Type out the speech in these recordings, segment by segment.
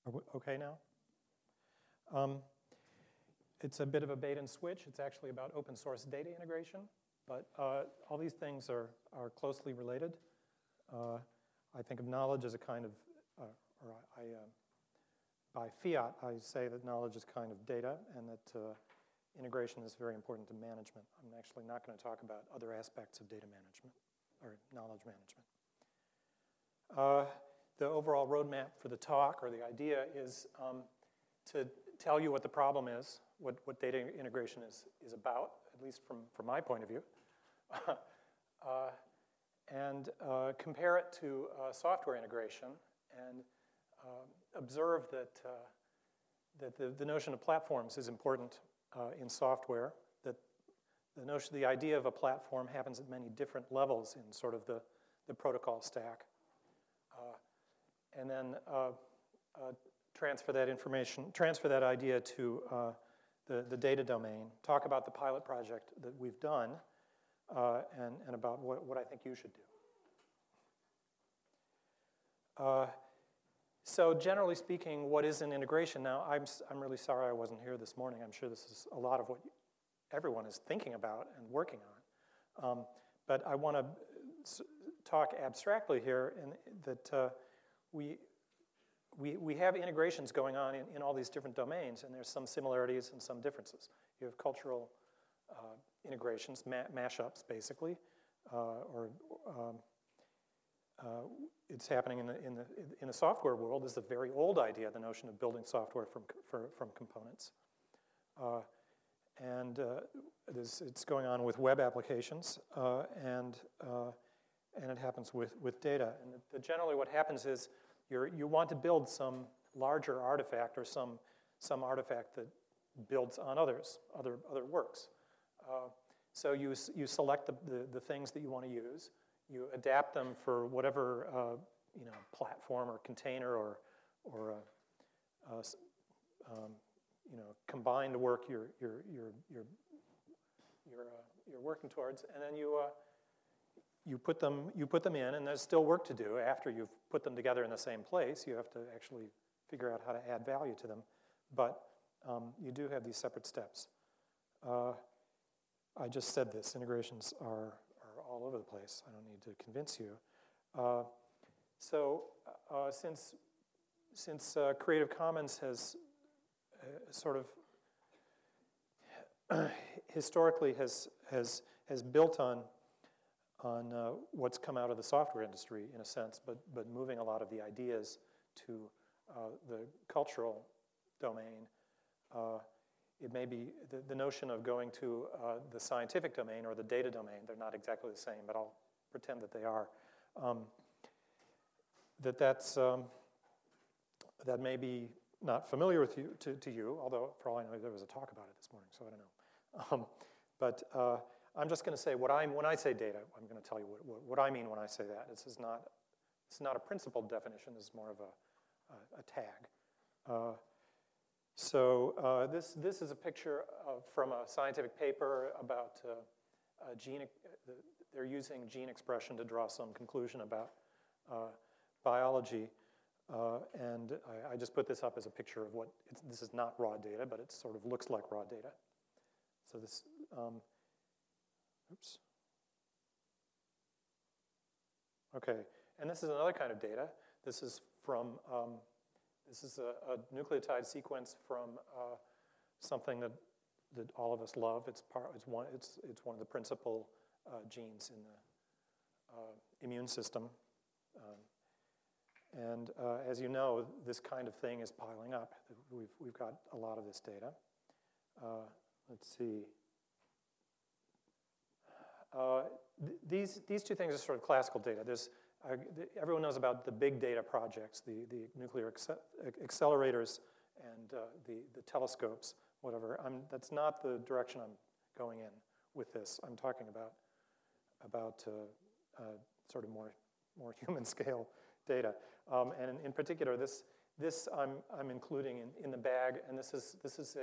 Are we okay now? It's a bit of a bait and switch. It's actually about open source data integration, but all these things are closely related. I think of knowledge as a kind of, by fiat, I say that knowledge is kind of data, and that integration is very important to management. I'm actually not going to talk about other aspects of data management or knowledge management. The overall roadmap for the talk, or the idea, is to tell you what the problem is, what data integration is about, at least from my point of view, and compare it to software integration, and observe that the notion of platforms is important in software, that the idea of a platform happens at many different levels in sort of the protocol stack. And then transfer that idea to the data domain, talk about the pilot project that we've done, and about what I think you should do. So generally speaking, what is an integration? Now, I'm really sorry I wasn't here this morning. I'm sure this is a lot of what everyone is thinking about and working on. But I want to talk abstractly here, in that we have integrations going on in all these different domains, and there's some similarities and some differences. You have cultural integrations, mashups, basically, it's happening in the software world. This is a very old idea, the notion of building software from components. And it's going on with web applications, and it happens with data. And generally what happens is you want to build some larger artifact, or some artifact that builds on other works. So you select the things that you want to use. You adapt them for whatever platform or container or combined work you're working towards, and then you put them in, and there's still work to do after you've put them together in the same place. You have to actually figure out how to add value to them, but you do have these separate steps. I just said this. Integrations are all over the place. I don't need to convince you. Since Creative Commons has sort of historically has built on what's come out of the software industry, in a sense, but moving a lot of the ideas to the cultural domain. It may be the notion of going to the scientific domain or the data domain. They're not exactly the same, but I'll pretend that they are. That may be not familiar with you to you, although for all I know there was a talk about it this morning, so I don't know. But I'm just going to say when I say data, I'm going to tell you what I mean when I say that. This is not a principled definition. This is more of a tag. So this is a picture from a scientific paper about gene. They're using gene expression to draw some conclusion about biology. And I just put this up as a picture of this is not raw data, but it sort of looks like raw data. So this, oops. Okay, and this is another kind of data. This is from, this is a nucleotide sequence from something that all of us love. It's one of the principal genes in the immune system. And as you know, this kind of thing is piling up. We've got a lot of this data. Let's see. These two things are sort of classical data. Everyone knows about the big data projects, the nuclear accelerators and the telescopes, whatever. That's not the direction I'm going in with this. I'm talking about sort of more human scale data, and in particular, this I'm including in the bag, and this is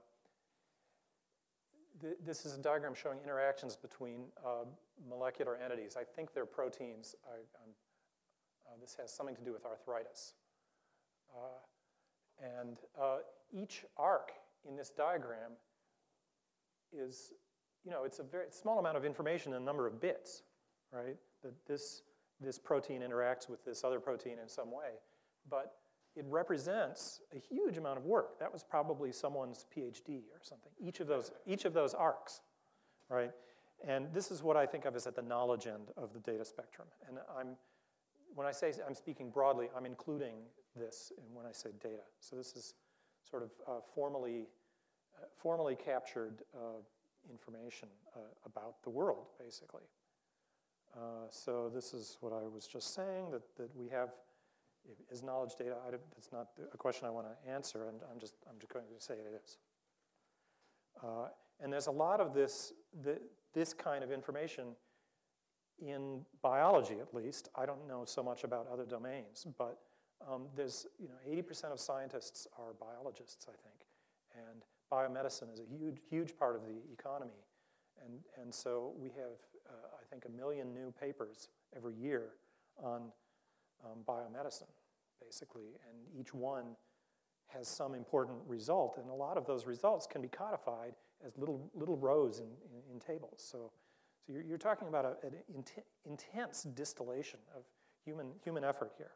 a diagram showing interactions between molecular entities. I think they're proteins. This has something to do with arthritis. And each arc in this diagram is, it's a very small amount of information in a number of bits, right? That this protein interacts with this other protein in some way. But it represents a huge amount of work. That was probably someone's PhD or something. Each of those arcs, right? And this is what I think of as at the knowledge end of the data spectrum. And when I say I'm speaking broadly, I'm including this when I say data. So this is sort of formally captured information about the world, basically. So this is what I was just saying, that we have. Is knowledge data? That's not a question I want to answer, and I'm just going to say it is. And there's a lot of this kind of information in biology, at least. I don't know so much about other domains, but there's 80% of scientists are biologists, I think, and biomedicine is a huge part of the economy, and so we have I think 1 million new papers every year on biomedicine, basically, and each one has some important result, and a lot of those results can be codified as little rows in tables. So you're talking about an intense distillation of human effort here,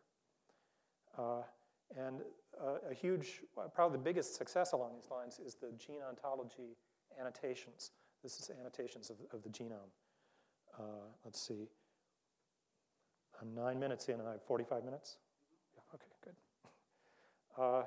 and a huge, probably the biggest success along these lines is the gene ontology annotations. This is annotations of the genome. Let's see. I'm 9 minutes in, and I have 45 minutes? Yeah, okay, good.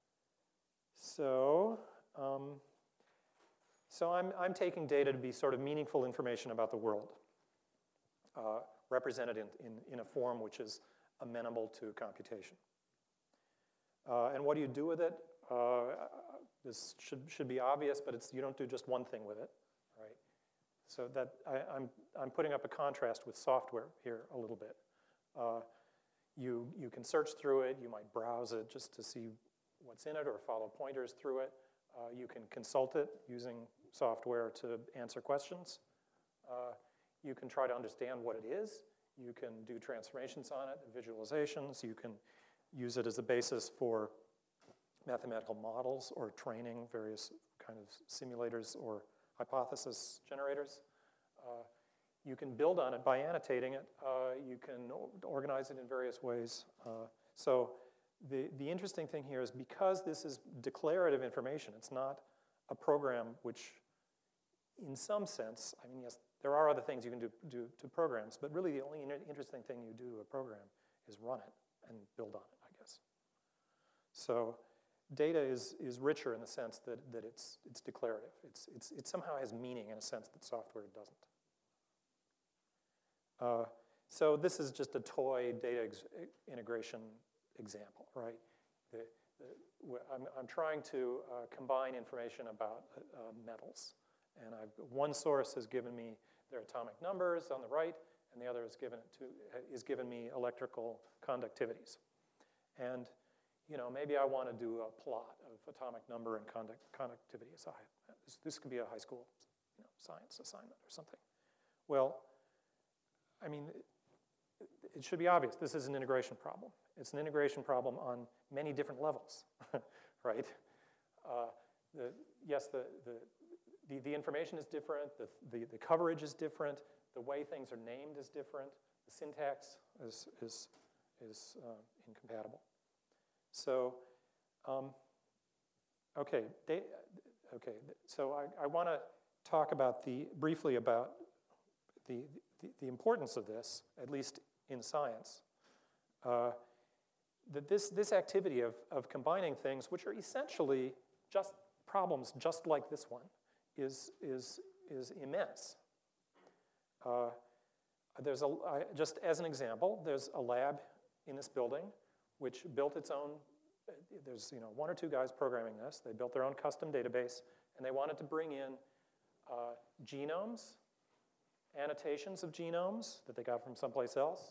So I'm taking data to be sort of meaningful information about the world, represented in a form which is amenable to computation. And what do you do with it? This should be obvious, but you don't do just one thing with it, right? So that I'm putting up a contrast with software here a little bit. You can search through it. You might browse it just to see what's in it or follow pointers through it. You can consult it using software to answer questions. You can try to understand what it is. You can do transformations on it, visualizations. You can use it as a basis for mathematical models or training various kind of simulators or hypothesis generators. You can build on it by annotating it. You can organize it in various ways. So the interesting thing here is because this is declarative information, it's not a program which, in some sense, I mean, yes, there are other things you can do to programs, but really the only interesting thing you do to a program is run it and build on it, I guess. So data is richer in the sense that it's declarative. It somehow has meaning in a sense that software doesn't. So this is just a toy data integration example, right? I'm trying to combine information about metals. And one source has given me their atomic numbers on the right, and the other is given me electrical conductivities. And maybe I want to do a plot of atomic number and conductivity. So this could be a high school science assignment or something. Well, I mean, it should be obvious. This is an integration problem. It's an integration problem on many different levels, right? The information is different. The coverage is different. The way things are named is different. The syntax is incompatible. So, okay. So I want to talk briefly about the importance of this, at least in science. That this activity of combining things, which are essentially just problems, just like this one, is immense. Just as an example, there's a lab in this building which built its own. There's one or two guys programming this. They built their own custom database, and they wanted to bring in genomes, annotations of genomes that they got from someplace else,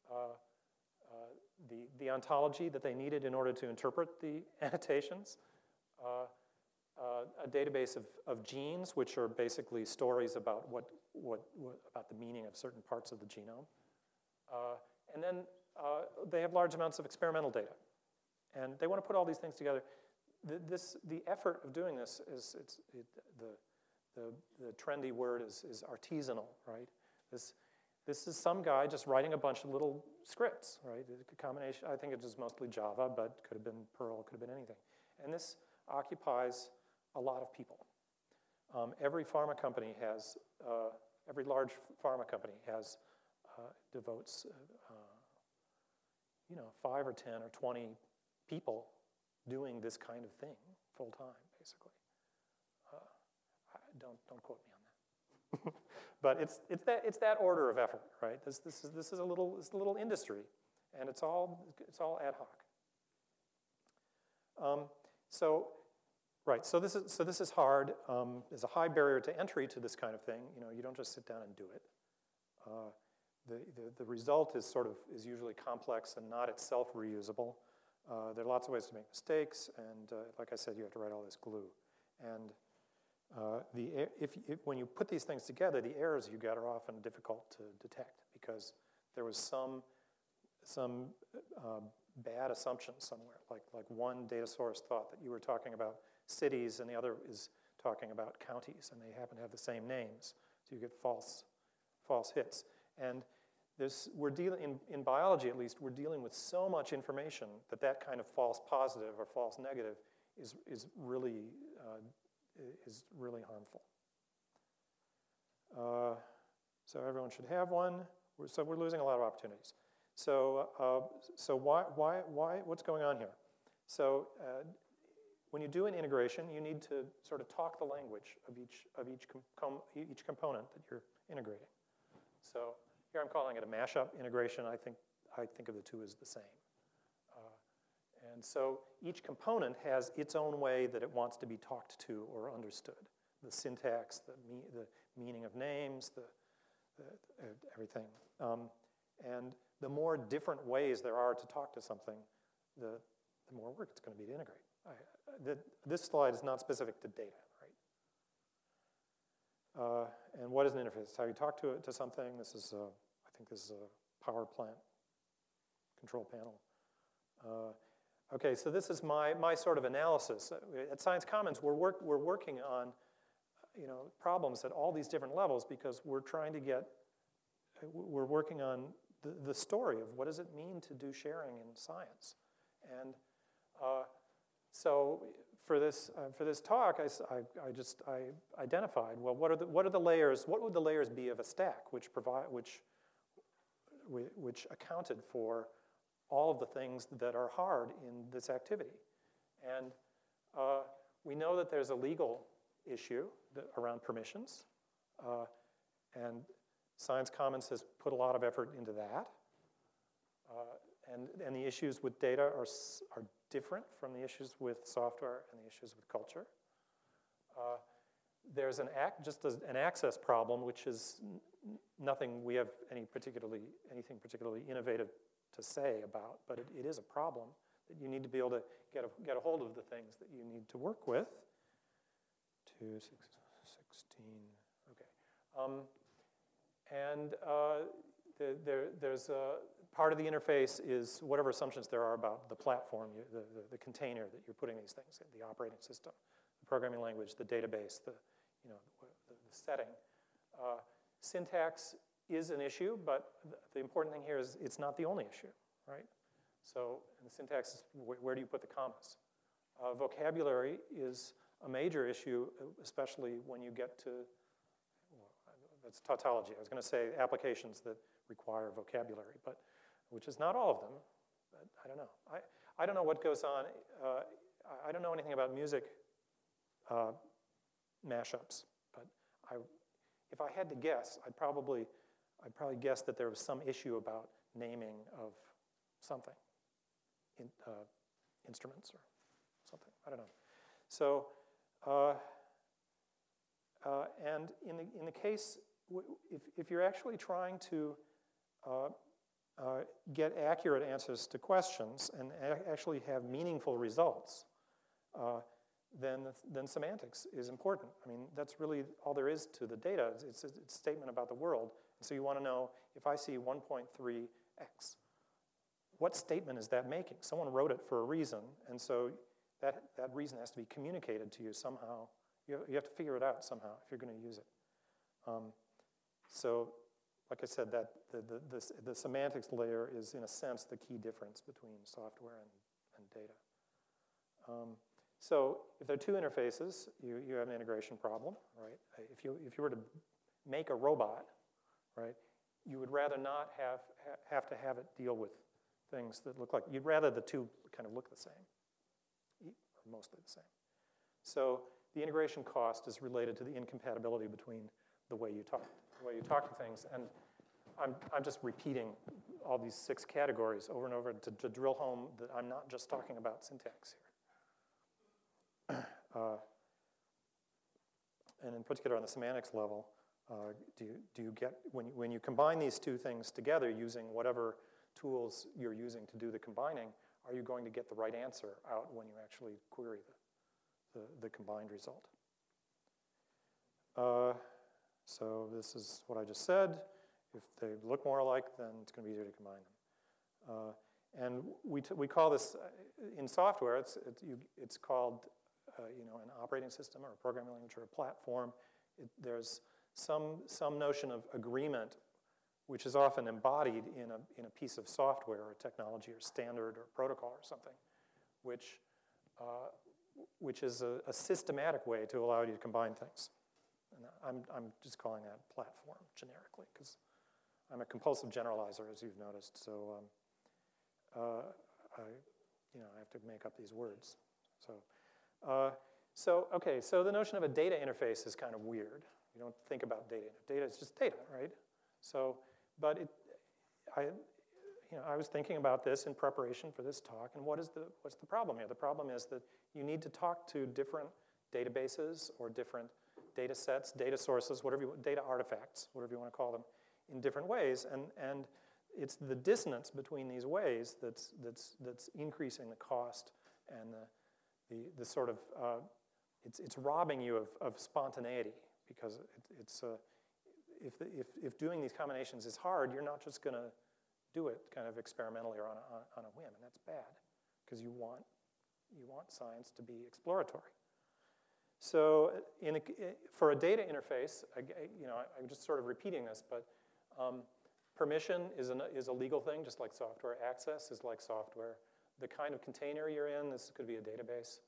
the ontology that they needed in order to interpret the annotations, a database of genes, which are basically stories about about the meaning of certain parts of the genome, and then they have large amounts of experimental data. And they want to put all these things together. The effort of doing this the trendy word is artisanal, right? This is some guy just writing a bunch of little scripts, right? A combination, I think it was mostly Java, but could have been Perl, could have been anything. And this occupies a lot of people. Every pharma company has, every large pharma company has, devotes, 5 or 10 or 20 people doing this kind of thing full time, basically. Don't quote me on that. But it's that order of effort, right? This is a little industry, and it's all ad hoc. So this is hard. There's a high barrier to entry to this kind of thing. You don't just sit down and do it. The result is usually complex and not itself reusable. There are lots of ways to make mistakes, and like I said, you have to write all this glue. And when you put these things together, the errors you get are often difficult to detect because there was some bad assumption somewhere. Like one data source thought that you were talking about cities, and the other is talking about counties, and they happen to have the same names, so you get false hits. And we're dealing in biology, at least, we're dealing with so much information that kind of false positive or false negative is really harmful. So everyone should have one. So we're losing a lot of opportunities. So why? What's going on here? So when you do an integration, you need to sort of talk the language of each component that you're integrating. So here I'm calling it a mashup integration. I think of the two as the same. And so each component has its own way that it wants to be talked to or understood. The syntax, the meaning of names, everything. And the more different ways there are to talk to something, the more work it's going to be to integrate. This slide is not specific to data, right? And what is an interface? It's how you talk to something. I think this is a power plant control panel. Okay, so this is my sort of analysis. At Science Commons, we're working on problems at all these different levels because we're working on the story of what does it mean to do sharing in science. And so for this talk, I identified, well, what are the layers? What would the layers be of a stack which accounted for all of the things that are hard in this activity? And we know that there's a legal issue around permissions, and Science Commons has put a lot of effort into that. And the issues with data are different from the issues with software and the issues with culture. There's an access problem, which is nothing we have anything particularly innovative to say about, but it is a problem that you need to be able to get a hold of the things that you need to work with. 2, 6, 16, okay. And there's part of the interface is whatever assumptions there are about the platform, the container that you're putting these things in, the operating system, the programming language, the database, the setting. Syntax is an issue, but the important thing here is it's not the only issue, right? So in the syntax is where do you put the commas? Vocabulary is a major issue, especially when you get to, that's tautology. I was going to say applications that require vocabulary, but which is not all of them, but I don't know. I don't know what goes on. I don't know anything about music mashups, but if I had to guess, I'd probably guess that there was some issue about naming of something, instruments or something. I don't know. So, and in the case, if you're actually trying to get accurate answers to questions and actually have meaningful results, then semantics is important. I mean, that's really all there is to the data. It's a statement about the world. And so you want to know, if I see 1.3x, what statement is that making? Someone wrote it for a reason, and so that reason has to be communicated to you somehow. You have to figure it out somehow if you're going to use it. So, like I said, that the semantics layer is, in a sense, the key difference between software and data. So if there are two interfaces, you have an integration problem, right? If you were to make a robot, right, you would rather not have to have it deal with things that look like, you'd rather the two kind of look the same, or mostly the same. So the integration cost is related to the incompatibility between the way you talk to things. And I'm just repeating all these 6 categories over and over to drill home that I'm not just talking about syntax here. And in particular on the semantics level, do you get, when you combine these two things together using whatever tools you're using to do the combining, are you going to get the right answer out when you actually query the combined result? So this is what I just said. If they look more alike, then it's going to be easier to combine them. And we call this, in software, it's called an operating system or a programming language or a platform. There's some notion of agreement, which is often embodied in a piece of software or technology or standard or protocol or something, which is a systematic way to allow you to combine things. And I'm just calling that platform generically because I'm a compulsive generalizer, as you've noticed. So I have to make up these words. So the notion of a data interface is kind of weird. You don't think about data. Data is just data, right? So, but I was thinking about this in preparation for this talk, and what's the problem here? The problem is that you need to talk to different databases or different data sets, data sources, data artifacts, whatever you want to call them, in different ways, and it's the dissonance between these ways that's increasing the cost and the sort of it's robbing you of spontaneity, because if doing these combinations is hard, you're not just going to do it kind of experimentally or on a whim, and that's bad because you want science to be exploratory. So for a data interface, I'm just sort of repeating this, but permission is a legal thing, just like software. Access is like software. The kind of container you're in, this could be a database.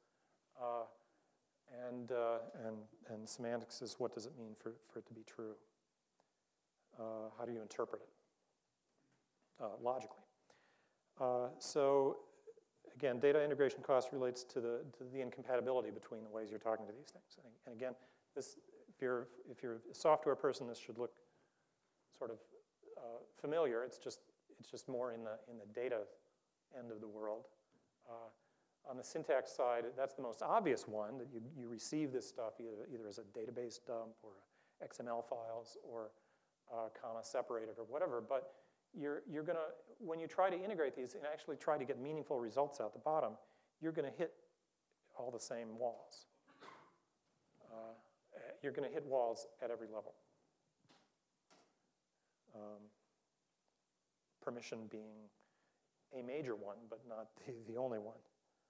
And semantics is, what does it mean for it to be true? How do you interpret it logically? So again, data integration cost relates to the incompatibility between the ways you're talking to these things. And again, this, if you're a software person, this should look sort of familiar. It's just more in the data end of the world. On the syntax side, that's the most obvious one, that you receive this stuff either as a database dump or XML files or comma separated or whatever. But you're going to, when you try to integrate these and actually try to get meaningful results out the bottom, you're going to hit all the same walls. You're going to hit walls at every level. Permission being a major one, but not the only one.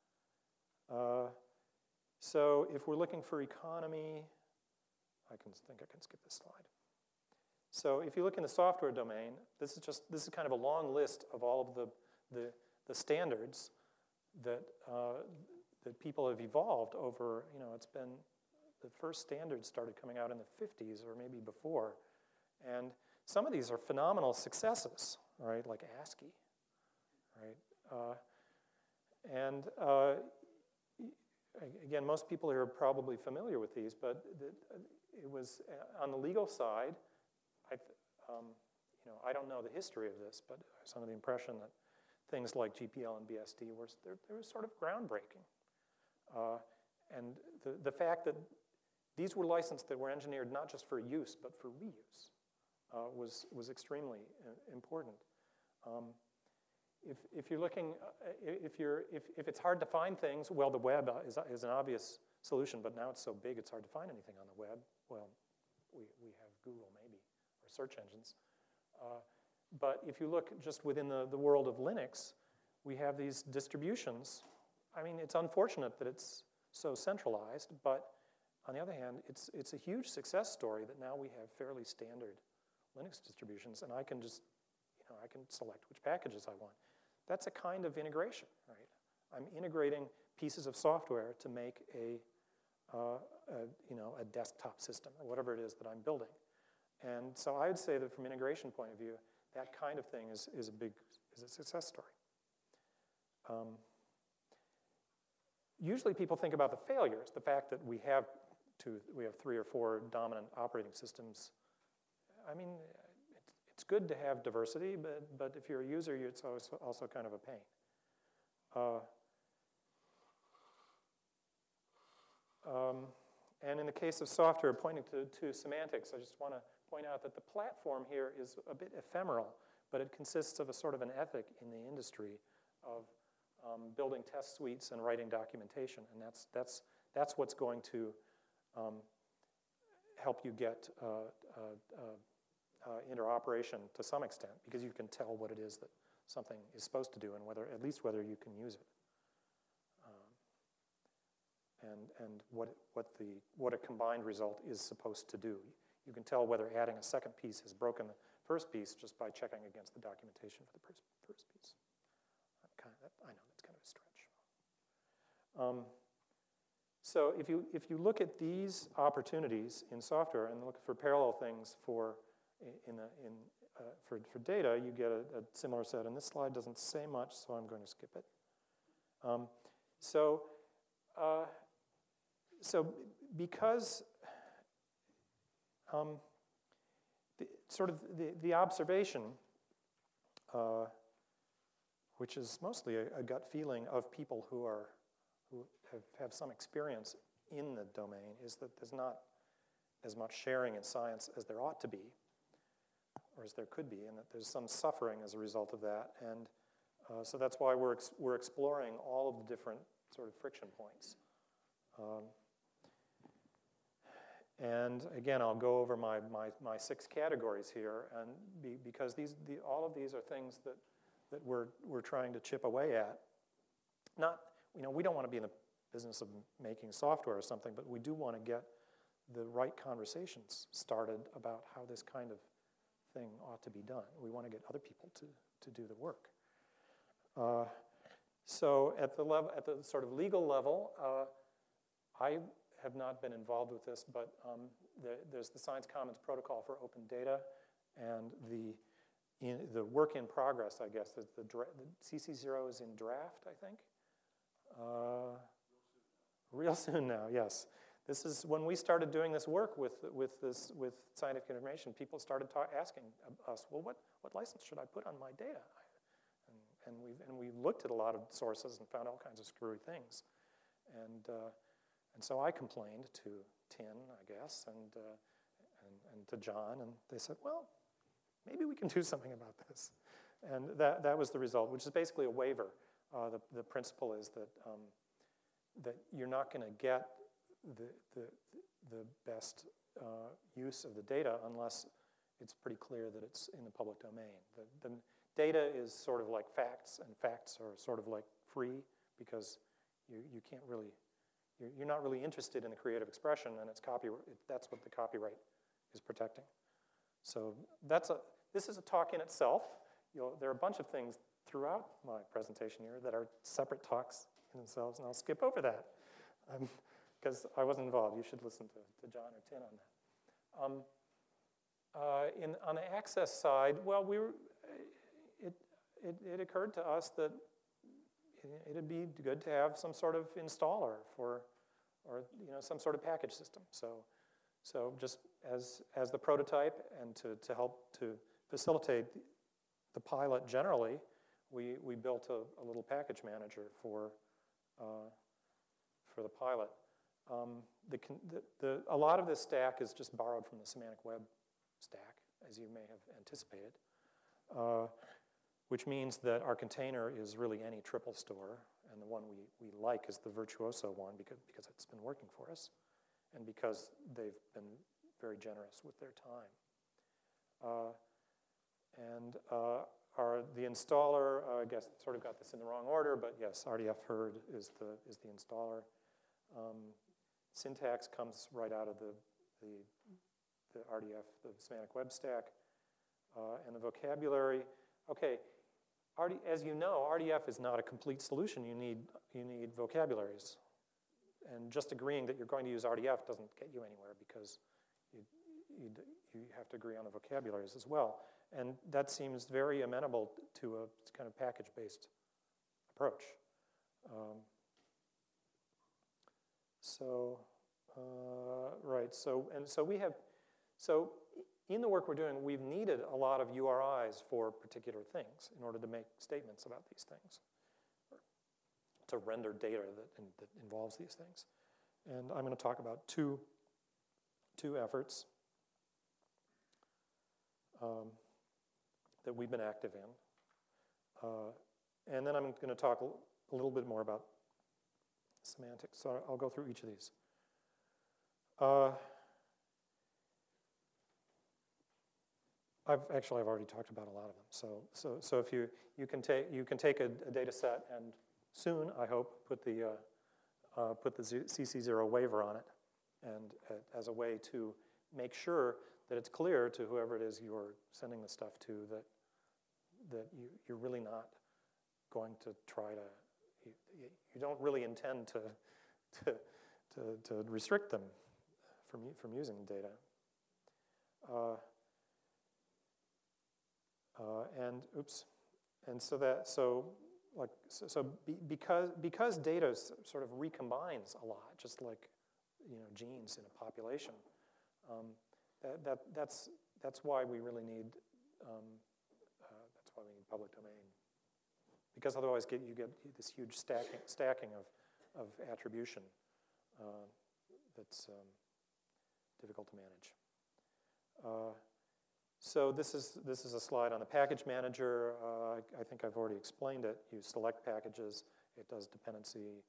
So if we're looking for economy, I think I can skip this slide. So if you look in the software domain, this is kind of a long list of all of the standards that people have evolved over. It's been, the first standards started coming out in the 50s or maybe before, and some of these are phenomenal successes, right? Like ASCII, right? Again, most people here are probably familiar with these, but it was on the legal side. I don't know the history of this, but I was under the impression that things like GPL and BSD were sort of groundbreaking. And the fact that these were licensed that were engineered not just for use but for reuse was extremely important. If you're looking, if it's hard to find things, well, the web is an obvious solution, but now it's so big it's hard to find anything on the web. Well, we have Google maybe, or search engines. But if you look just within the world of Linux, we have these distributions. I mean, it's unfortunate that it's so centralized, but on the other hand, it's a huge success story that now we have fairly standard Linux distributions, and I can just, I can select which packages I want. That's a kind of integration, right? I'm integrating pieces of software to make a desktop system or whatever it is that I'm building. And so I would say that from integration point of view, that kind of thing is a success story. Usually people think about the failures, the fact that we have 3 or 4 dominant operating systems. I mean, it's good to have diversity, but if you're a user, it's also kind of a pain. And in the case of software, pointing to semantics, I just want to point out that the platform here is a bit ephemeral, but it consists of a sort of an ethic in the industry of building test suites and writing documentation, and that's what's going to help you get interoperation to some extent, because you can tell what it is that something is supposed to do and at least whether you can use it, and what a combined result is supposed to do. You can tell whether adding a second piece has broken the first piece just by checking against the documentation for the first piece. I know that's kind of a stretch. So if you look at these opportunities in software and look for parallel things for data, you get a similar set. And this slide doesn't say much, so I'm going to skip it. So because the observation, which is mostly a gut feeling of people who have some experience in the domain, is that there's not as much sharing in science as there ought to be, or as there could be, and that there's some suffering as a result of that. And so that's why we're exploring all of the different sort of friction points. And again, I'll go over my 6 categories here, and because all of these are things that we're trying to chip away at. We don't want to be in the business of making software or something, but we do want to get the right conversations started about how this kind of thing ought to be done. We want to get other people to do the work. So at the sort of legal level, I have not been involved with this, but there's the Science Commons Protocol for Open Data, and the work in progress, I guess, the CC0 is in draft, I think. Real soon now, yes. This is when we started doing this work with scientific information. People started asking us, well, what license should I put on my data? And we looked at a lot of sources and found all kinds of screwy things, and so I complained to Tin, I guess, and to John, and they said, well, maybe we can do something about this, and that was the result, which is basically a waiver. The principle is that you're not going to get the best use of the data unless it's pretty clear that it's in the public domain. The data is sort of like facts, and facts are sort of like free because you can't really, you're not really interested in the creative expression, and that's what the copyright is protecting. So this is a talk in itself. There are a bunch of things throughout my presentation here that are separate talks in themselves, and I'll skip over that because I wasn't involved. You should listen to John or Tin on that. On the access side, well, it occurred to us that it'd be good to have some sort of installer or some sort of package system. So just as the prototype and to help to facilitate the pilot generally, we built a little package manager for the pilot. A lot of this stack is just borrowed from the Semantic Web stack, as you may have anticipated, which means that our container is really any triple store, and the one we like is the Virtuoso one because it's been working for us, and because they've been very generous with their time. the installer. I guess sort of got this in the wrong order, but yes, RDF herd is the installer. Syntax comes right out of the RDF, the semantic web stack, and the vocabulary. Okay, as you know, RDF is not a complete solution. You need vocabularies, and just agreeing that you're going to use RDF doesn't get you anywhere because you have to agree on the vocabularies as well. And that seems very amenable to a kind of package-based approach. Right, so in the work we're doing, we've needed a lot of URIs for particular things in order to make statements about these things, to render data that involves these things. And I'm going to talk about two efforts that we've been active in. And then I'm going to talk a little bit more about semantics. So I'll go through each of these. I've already talked about a lot of them. So if you can take a data set and soon, I hope, put the CC0 waiver on it, and as a way to make sure that it's clear to whoever it is you're sending the stuff to that you're really not going to try to, you don't really intend to restrict them from using the data. Because data sort of recombines a lot, just like genes in a population, that's why we really need public domain, because otherwise you get this huge stacking of attribution that's difficult to manage. So this is a slide on the package manager. I think I've already explained it. You select packages. It does dependency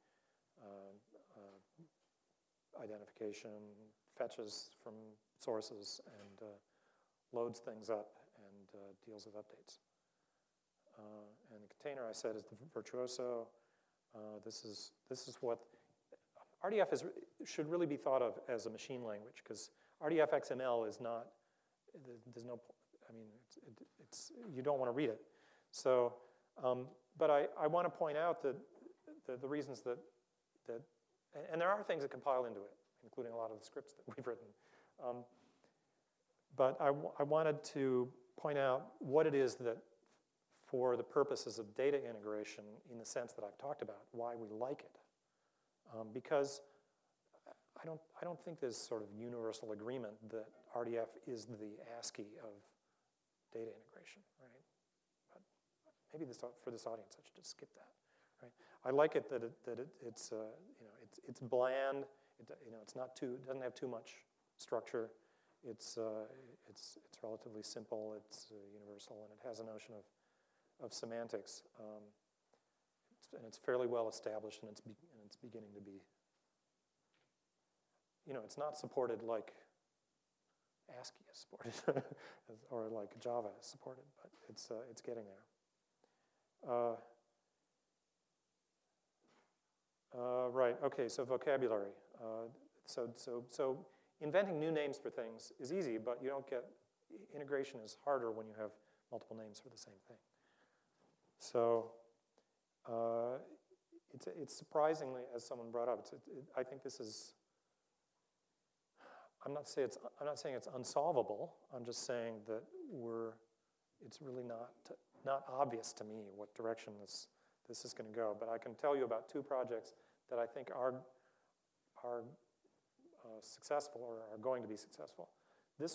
identification, fetches from sources, and loads things up and deals with updates. And the container, I said, is the virtuoso. This is what RDF should really be thought of as a machine language, because RDF XML is not. There's no, I mean, you don't want to read it. So, but I want to point out that the reasons that, and there are things that compile into it, including a lot of the scripts that we've written. But I wanted to point out what it is that, for the purposes of data integration, in the sense that I've talked about, why we like it. Because I don't think there's sort of universal agreement that RDF is the ASCII of data integration, right? But maybe for this audience, I should just skip that, right? I like it that it's bland. It's not it doesn't have too much structure. It's relatively simple. It's universal, and it has a notion of semantics, and it's fairly well established, and it's beginning to be. It's not supported like ASCII is supported, or like Java is supported, but it's getting there. Right. Okay. So vocabulary. So inventing new names for things is easy, but you don't get integration is harder when you have multiple names for the same thing. So it's surprisingly, as someone brought up, I think this is. I'm not saying it's unsolvable. I'm just saying that it's really not obvious to me what direction this is going to go. But I can tell you about two projects that I think are successful or are going to be successful. This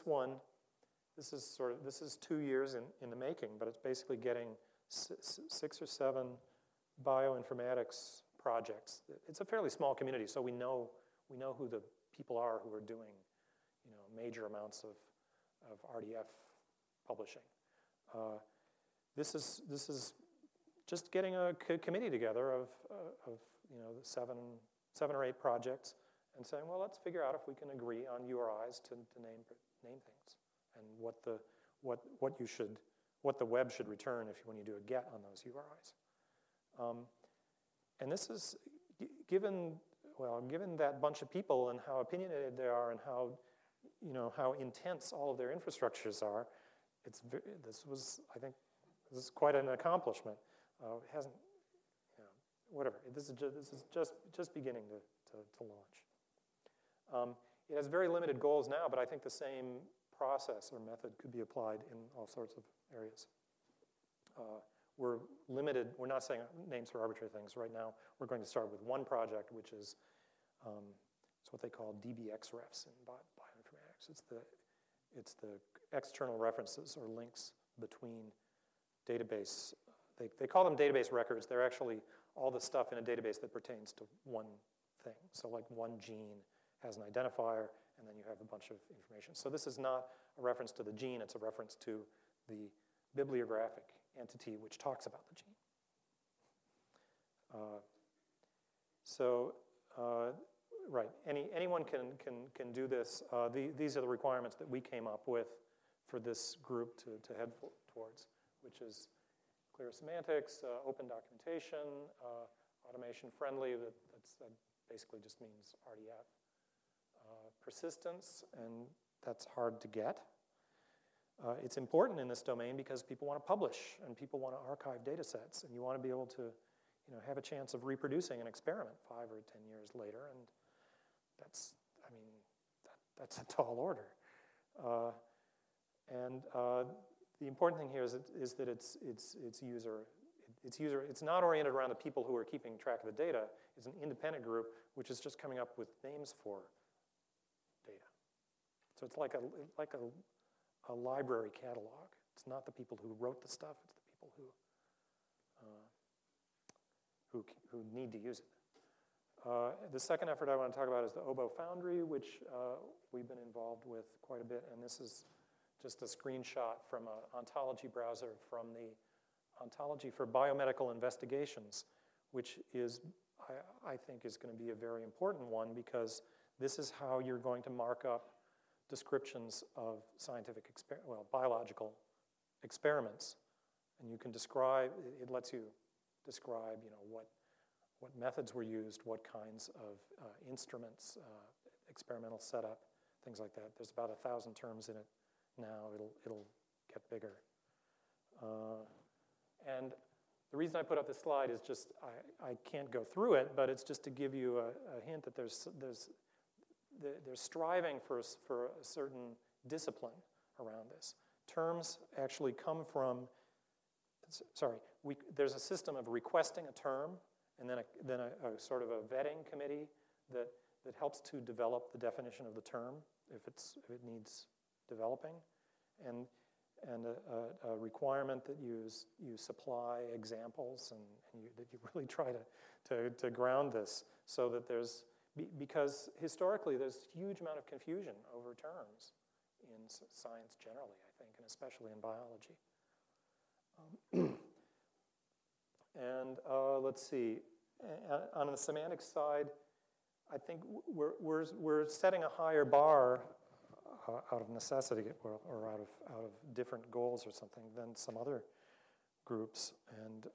is 2 years in the making, but it's basically getting 6 or 7 bioinformatics projects. It's a fairly small community, so we know who the people are who are doing major amounts of RDF publishing. This is just getting a committee together of 7 or 8 projects and saying, well, let's figure out if we can agree on URIs to name things, and what what the web should return when you do a get on those URIs. And this is, given that bunch of people and how opinionated they are and how intense all of their infrastructures are, I think this is quite an accomplishment. It hasn't, whatever. This is just beginning to launch. It has very limited goals now, but I think the same process or method could be applied in all sorts of areas. We're limited. We're not saying names for arbitrary things right now. We're going to start with one project, which is it's what they call DBXRefs in bioinformatics. It's the external references or links between database. They call them database records. They're actually all the stuff in a database that pertains to one thing. So like one gene has an identifier, and then you have a bunch of information. So this is not a reference to the gene. It's a reference to the bibliographic entity which talks about the gene. Right, anyone can do this. These are the requirements that we came up with for this group to head towards, which is clear semantics, open documentation, automation friendly. That basically just means RDF. Persistence, and that's hard to get. It's important in this domain because people want to publish and people want to archive data sets, and you want to be able to have a chance of reproducing an experiment 5 or 10 years later, and that's a tall order. The important thing here is that it's not oriented around the people who are keeping track of the data. It's an independent group which is just coming up with names for data. So it's like a library catalog. It's not the people who wrote the stuff. It's the people who need to use it. The second effort I want to talk about is the OBO Foundry, which we've been involved with quite a bit. And this is just a screenshot from an ontology browser from the Ontology for Biomedical Investigations, which is, I think, is going to be a very important one because this is how you're going to mark up descriptions of biological experiments. And you can describe, it lets you describe, what methods were used, what kinds of instruments, experimental setup, things like that. There's about 1,000 terms in it now. It'll get bigger. And the reason I put up this slide is just, I can't go through it, but it's just to give you a hint that there's striving for a certain discipline around this. Terms actually come from, there's a system of requesting a term, and then a sort of a vetting committee that helps to develop the definition of the term if it needs developing, and a requirement that you supply examples and that you really try to ground this so that because historically there's a huge amount of confusion over terms in science generally, I think, and especially in biology. And let's see, on the semantics side, I think we're setting a higher bar out of necessity or out of different goals or something than some other groups, and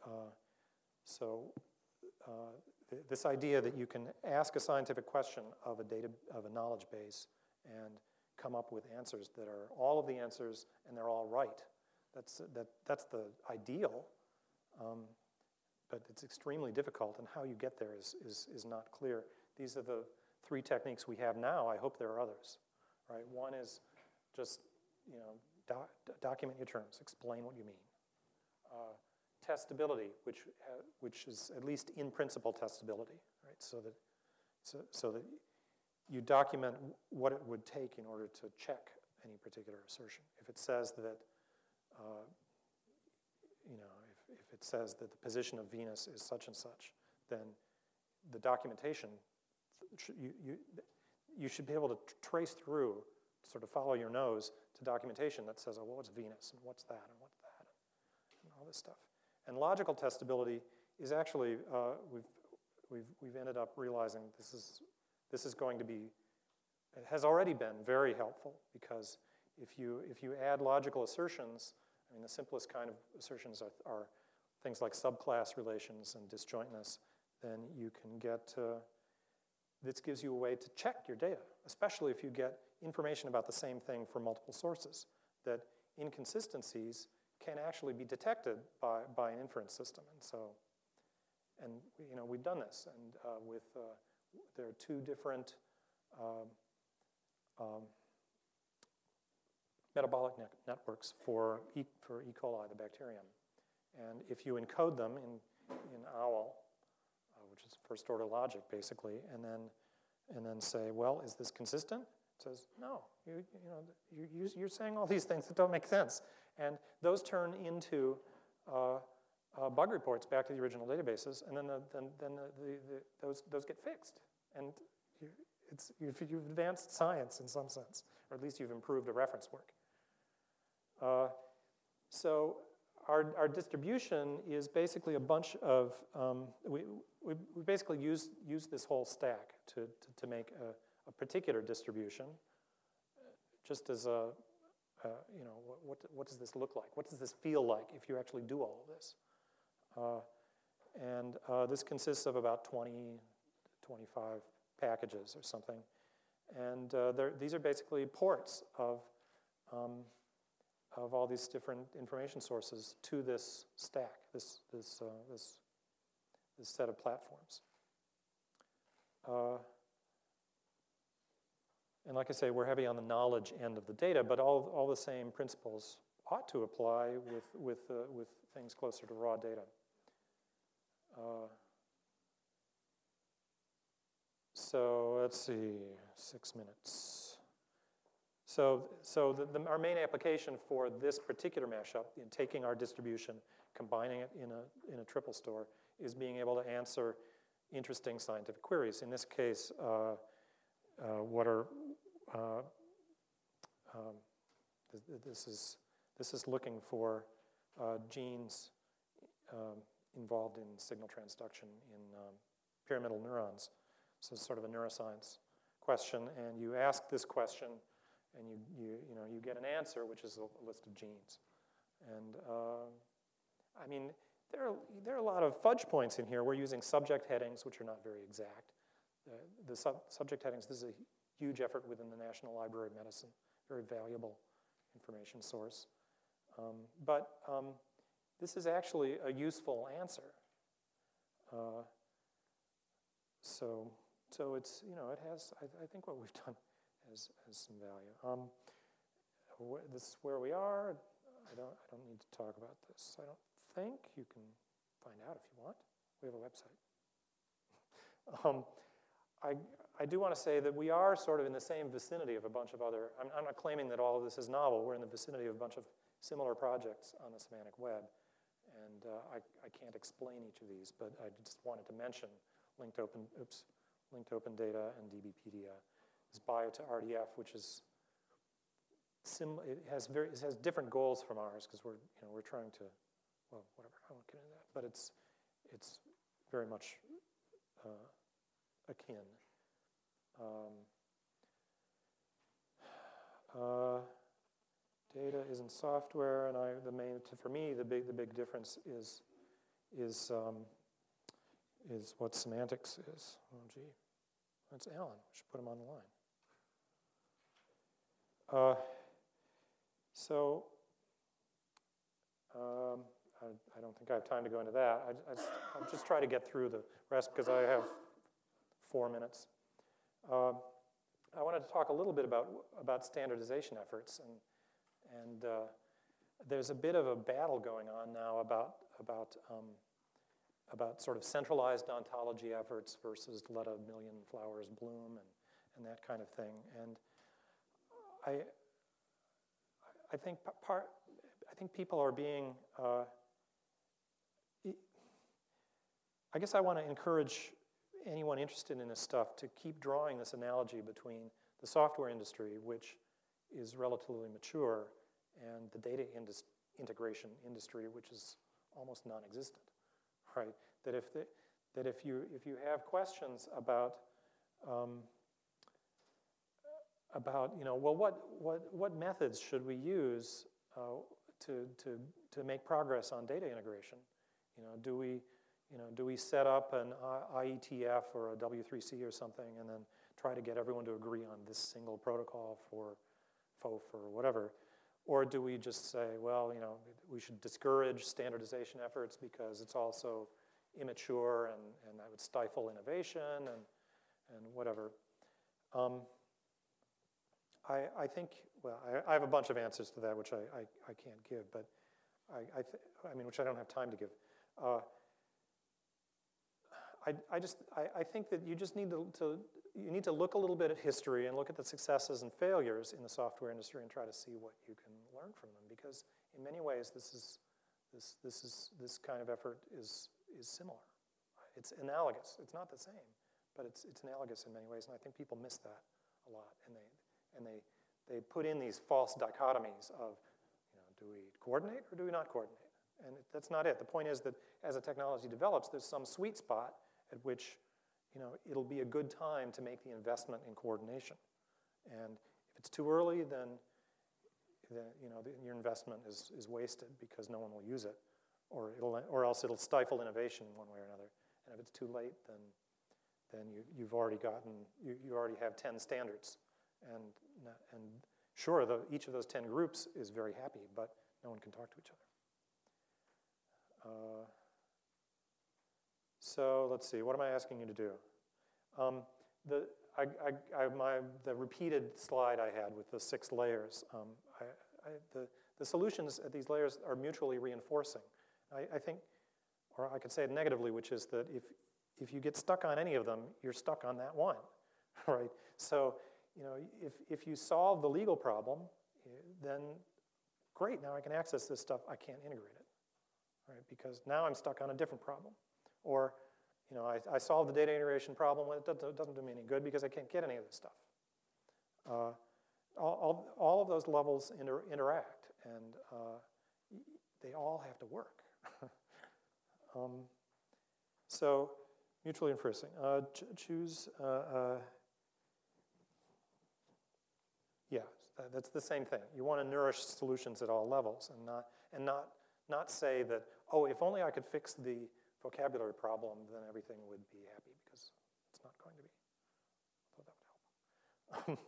this idea that you can ask a scientific question of a knowledge base and come up with answers that are all of the answers and they're all right. That's the ideal, but it's extremely difficult, and how you get there is not clear. These are the 3 techniques we have now. I hope there are others. Right? One is just document your terms, explain what you mean. Testability, which is at least in principle testability, right? So that you document what it would take in order to check any particular assertion. If it says that, if it says that the position of Venus is such and such, then the documentation, you should be able to trace through, sort of follow your nose to documentation that says, oh, well, what's Venus, and what's that, and what's that, and all this stuff. And logical testability is actually, we've ended up realizing this is going to be, it has already been very helpful, because if you add logical assertions I mean, the simplest kind of assertions are things like subclass relations and disjointness. Then you can get, this gives you a way to check your data, especially if you get information about the same thing from multiple sources, that inconsistencies can actually be detected by an inference system. And so, and we've done this, and there are two different metabolic networks for E. coli, the bacterium. And if you encode them in OWL, which is first order logic basically, and then say, well, is this consistent? It says, no, you're saying all these things that don't make sense. And those turn into bug reports back to the original databases, and then those get fixed. And you've advanced science in some sense, or at least you've improved a reference work. So our distribution is basically a bunch of, we basically use this whole stack to make a particular distribution, just as what does this look like? What does this feel like if you actually do all of this? This consists of about 20, 25 packages or something. And these are basically ports of all these different information sources to this stack, this set of platforms. And like I say, we're heavy on the knowledge end of the data, but all the same principles ought to apply with things closer to raw data. So let's see, 6 minutes. So our main application for this particular mashup, in taking our distribution, combining it in a triple store, is being able to answer interesting scientific queries. In this case, this is looking for genes involved in signal transduction in pyramidal neurons. So it's sort of a neuroscience question, and you ask this question, and you get an answer, which is a list of genes. And I mean, there are a lot of fudge points in here. We're using subject headings, which are not very exact. The subject headings, this is a huge effort within the National Library of Medicine, very valuable information source. But this is actually a useful answer. So it's, it has, I think what we've done has some value. This is where we are. I don't need to talk about this. I don't think. You can find out if you want. We have a website. I do want to say that we are sort of in the same vicinity of a bunch of other, I'm not claiming that all of this is novel. We're in the vicinity of a bunch of similar projects on the semantic web. And I can't explain each of these, but I just wanted to mention linked open data and DBpedia. This bio to RDF, which is it has different goals from ours, because we're trying to, well, whatever, I won't get into that, but it's very much akin. Data isn't software, and for me the big difference is what semantics is. Oh gee, that's Alan. We should put him on the line. I don't think I have time to go into that. I'll just try to get through the rest because I have 4 minutes. I wanted to talk a little bit about standardization efforts, and there's a bit of a battle going on now about sort of centralized ontology efforts versus let a million flowers bloom and that kind of thing. And I think people are being. I guess I want to encourage anyone interested in this stuff to keep drawing this analogy between the software industry, which is relatively mature, and the data integration industry, which is almost non-existent, right? That if you have questions about well, what methods should we use to make progress on data integration. Do we set up an IETF or a W3C or something and then try to get everyone to agree on this single protocol for FOAF or whatever? Or do we just say, well, we should discourage standardization efforts because it's also immature and that would stifle innovation and whatever. I think, well, I have a bunch of answers to that which I can't give, but which I don't have time to give. I think that you just need to look a little bit at history and look at the successes and failures in the software industry and try to see what you can learn from them, because in many ways this kind of effort is similar. It's analogous. It's not the same, but it's analogous in many ways, and I think people miss that a lot, and they put in these false dichotomies of, do we coordinate or do we not coordinate? And that's not it. The point is that as a technology develops, there's some sweet spot at which it'll be a good time to make the investment in coordination. And if it's too early, then your investment is wasted because no one will use it, or else it'll stifle innovation in one way or another. And if it's too late, then you already have 10 standards, and sure, each of those 10 groups is very happy, but no one can talk to each other. So let's see, what am I asking you to do? The repeated slide I had with the 6 layers, the solutions at these layers are mutually reinforcing. I think, or I could say it negatively, which is that if you get stuck on any of them, you're stuck on that one, right? So, if you solve the legal problem, then great, now I can access this stuff, I can't integrate it, right? Because now I'm stuck on a different problem. Or, I solved the data integration problem, well, it doesn't do me any good because I can't get any of this stuff. All of those levels interact, and they all have to work. So, mutually enforcing. Choose, yeah, that's the same thing. You want to nourish solutions at all levels, and not say that, oh, if only I could fix the vocabulary problem, then everything would be happy, because it's not going to be. I thought that would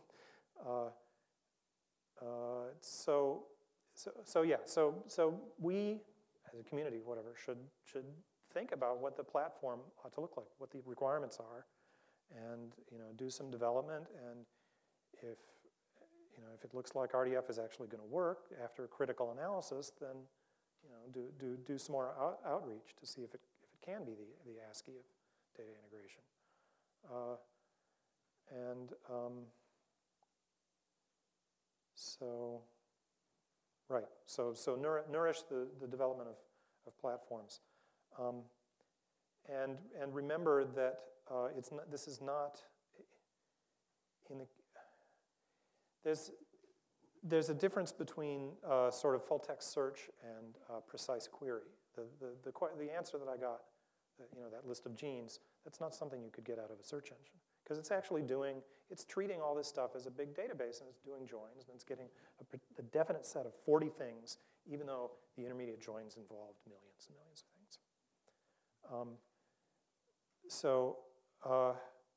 help. So we, as a community, whatever, should think about what the platform ought to look like, what the requirements are, and do some development. And if it looks like RDF is actually going to work after a critical analysis, then do some more outreach to see if it can be the ASCII of data integration. So nourish the development of platforms, and remember that this is not in the. There's a difference between sort of full text search and precise query. The answer that I got, that list of genes, that's not something you could get out of a search engine, because it's actually it's treating all this stuff as a big database, and it's doing joins, and it's getting a definite set of 40 things, even though the intermediate joins involved millions and millions of things.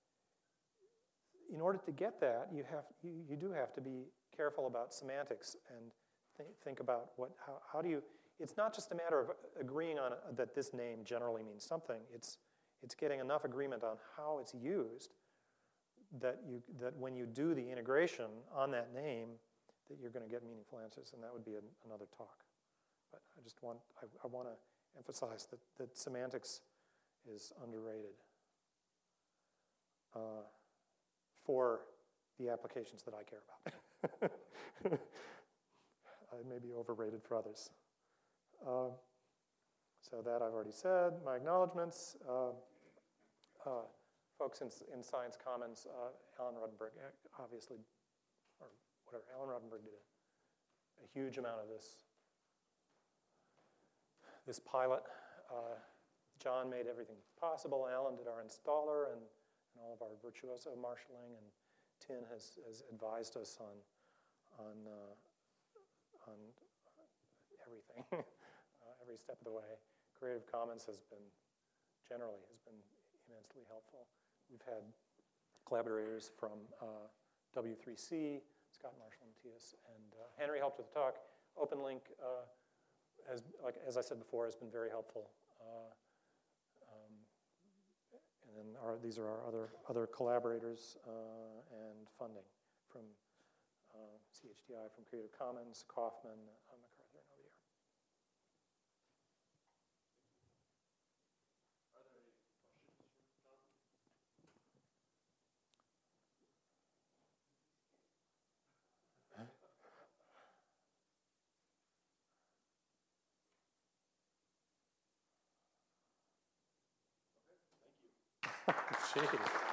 In order to get that, you do have to be careful about semantics and think about how do you. It's not just a matter of agreeing on that this name generally means something. It's getting enough agreement on how it's used that when you do the integration on that name, that you're going to get meaningful answers, and that would be another talk. But I want to emphasize that semantics is underrated for the applications that I care about. It may be overrated for others. So that I've already said. My acknowledgments. Folks in Science Commons, Alan Ruddenberg, obviously, or whatever, Alan Ruddenberg did a huge amount of this pilot. John made everything possible. Alan did our installer and all of our virtuoso marshalling, and Tin has advised us on everything, every step of the way. Creative Commons has been immensely helpful. We've had collaborators from W3C, Scott Marshall, Matthias, and Henry helped with the talk. OpenLink, as I said before, has been very helpful. And then these are our other collaborators and funding from CHDI, from Creative Commons, Kauffman, MacArthur, and OER. Are there any questions for John? Jeez.